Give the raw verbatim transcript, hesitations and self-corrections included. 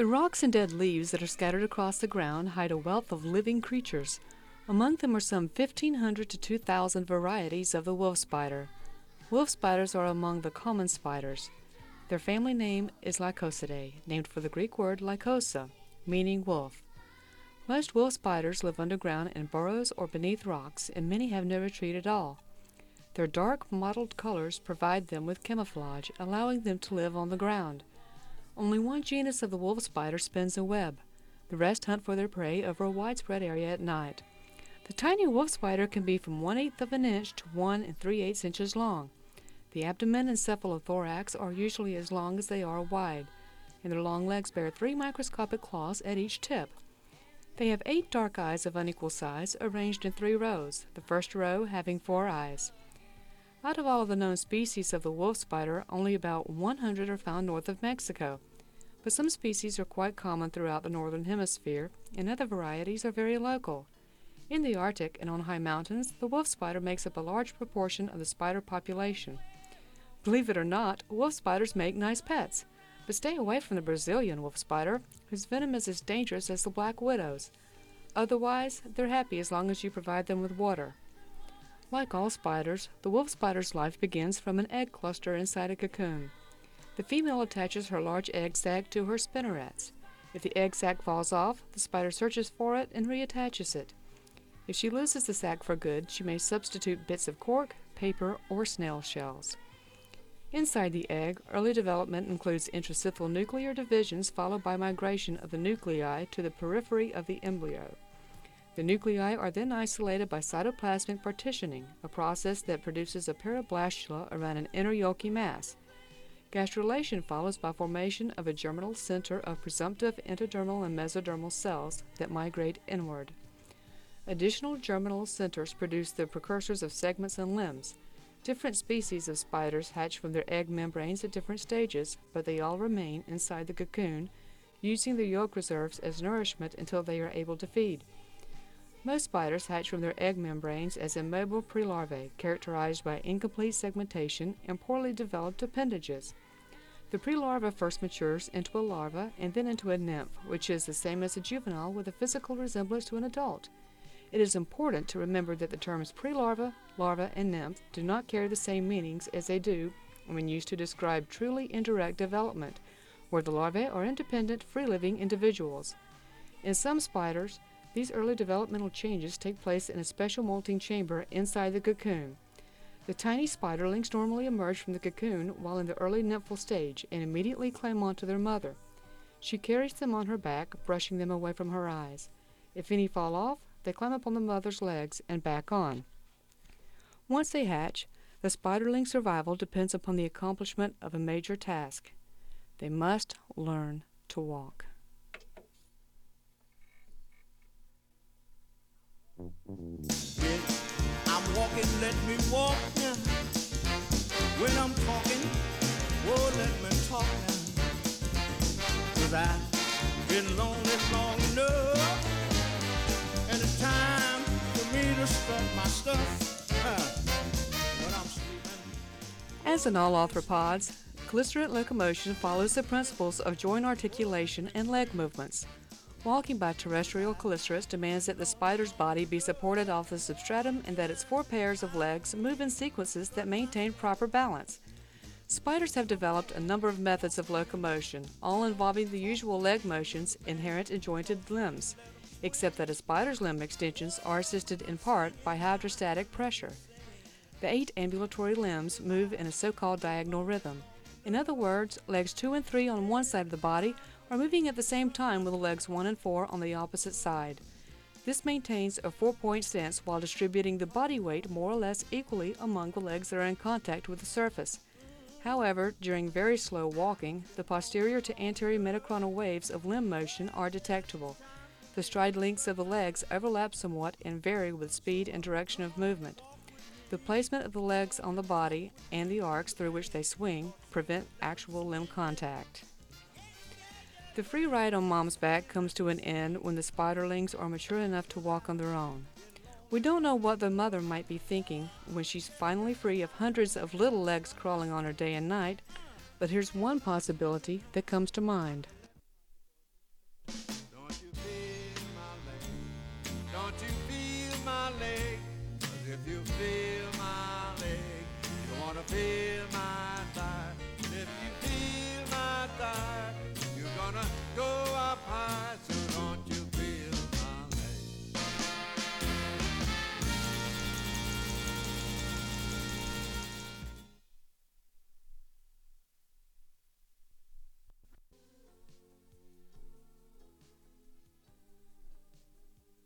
The rocks and dead leaves that are scattered across the ground hide a wealth of living creatures. Among them are some fifteen hundred to two thousand varieties of the wolf spider. Wolf spiders are among the common spiders. Their family name is Lycosidae, named for the Greek word lykosa, meaning wolf. Most wolf spiders live underground in burrows or beneath rocks, and many have no retreat at all. Their dark mottled colors provide them with camouflage, allowing them to live on the ground. Only one genus of the wolf spider spins a web. The rest hunt for their prey over a widespread area at night. The tiny wolf spider can be from one-eighth of an inch to one and three-eighths inches long. The abdomen and cephalothorax are usually as long as they are wide, and their long legs bear three microscopic claws at each tip. They have eight dark eyes of unequal size, arranged in three rows, the first row having four eyes. Out of all of the known species of the wolf spider, only about one hundred are found north of Mexico, but some species are quite common throughout the northern hemisphere, and other varieties are very local. In the Arctic and on high mountains, the wolf spider makes up a large proportion of the spider population. Believe it or not, wolf spiders make nice pets, but stay away from the Brazilian wolf spider, whose venom is as dangerous as the black widow's. Otherwise, they're happy as long as you provide them with water. Like all spiders, the wolf spider's life begins from an egg cluster inside a cocoon. The female attaches her large egg sac to her spinnerets. If the egg sac falls off, the spider searches for it and reattaches it. If she loses the sac for good, she may substitute bits of cork, paper, or snail shells. Inside the egg, early development includes intracepthal nuclear divisions followed by migration of the nuclei to the periphery of the embryo. The nuclei are then isolated by cytoplasmic partitioning, a process that produces a parablastula around an inner yolky mass. Gastrulation follows by formation of a germinal center of presumptive endodermal and mesodermal cells that migrate inward. Additional germinal centers produce the precursors of segments and limbs. Different species of spiders hatch from their egg membranes at different stages, but they all remain inside the cocoon, using their yolk reserves as nourishment until they are able to feed. Most spiders hatch from their egg membranes as immobile prelarvae, characterized by incomplete segmentation and poorly developed appendages. The prelarva first matures into a larva and then into a nymph, which is the same as a juvenile with a physical resemblance to an adult. It is important to remember that the terms prelarva, larva, and nymph do not carry the same meanings as they do when used to describe truly indirect development, where the larvae are independent, free-living individuals. In some spiders, these early developmental changes take place in a special molting chamber inside the cocoon. The tiny spiderlings normally emerge from the cocoon while in the early nymphal stage and immediately climb onto their mother. She carries them on her back, brushing them away from her eyes. If any fall off, they climb up on the mother's legs and back on. Once they hatch, the spiderling's survival depends upon the accomplishment of a major task. They must learn to walk. Yeah, I'm walking, let me walk now. When I'm talking, oh, let me talk now. 'Cause I've been lonely long enough. And it's time for me to strut my stuff huh, when I'm sleeping. As in all arthropods, chelicerant locomotion follows the principles of joint articulation and leg movements. Walking by terrestrial chelicerates demands that the spider's body be supported off the substratum and that its four pairs of legs move in sequences that maintain proper balance. Spiders have developed a number of methods of locomotion, all involving the usual leg motions inherent in jointed limbs, except that a spider's limb extensions are assisted in part by hydrostatic pressure. The eight ambulatory limbs move in a so-called diagonal rhythm. In other words, legs two and three on one side of the body are moving at the same time with legs one and four on the opposite side. This maintains a four-point stance while distributing the body weight more or less equally among the legs that are in contact with the surface. However, during very slow walking, the posterior to anterior metachronal waves of limb motion are detectable. The stride lengths of the legs overlap somewhat and vary with speed and direction of movement. The placement of the legs on the body and the arcs through which they swing prevent actual limb contact. The free ride on Mom's back comes to an end when the spiderlings are mature enough to walk on their own. We don't know what the mother might be thinking when she's finally free of hundreds of little legs crawling on her day and night, but here's one possibility that comes to mind. want to feel my leg. 'Cause if you feel my leg, you wanna feel my thigh. If you